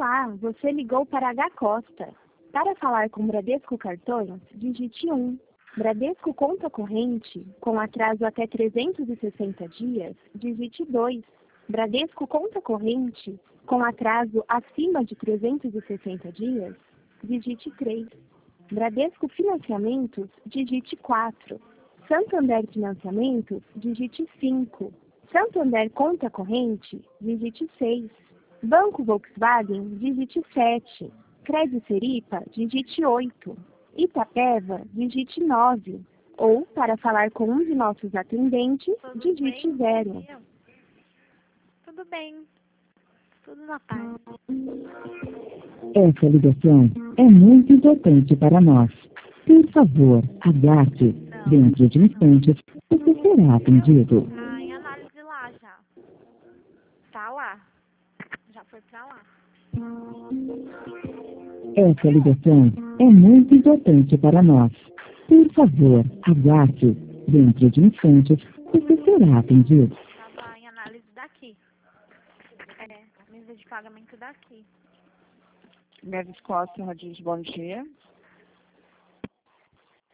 Olá, você ligou para H Costa. Para falar com Bradesco Cartões, digite 1. Bradesco Conta Corrente, com atraso até 360 dias, digite 2. Bradesco Conta Corrente, com atraso acima de 360 dias, digite 3. Bradesco Financiamentos, digite 4. Santander Financiamentos, digite 5. Santander Conta Corrente, digite 6. Banco Volkswagen, digite 7. Crédito Seripa, digite 8. Itapeva, digite 9. Ou, para falar com um de nossos atendentes, digite 0. Tudo bem. Tudo na paz. Essa ligação é muito importante para nós. Por favor, aguarde. Dentro de instantes, você será atendido. Tá em análise lá já. Tá lá. Já foi pra lá. Essa ligação é muito importante para nós. Por favor, aguarde. Dentro de instantes, você será atendido. Tava em análise daqui. Mesa de pagamento daqui. Neves Costa, Radinhos, bom dia.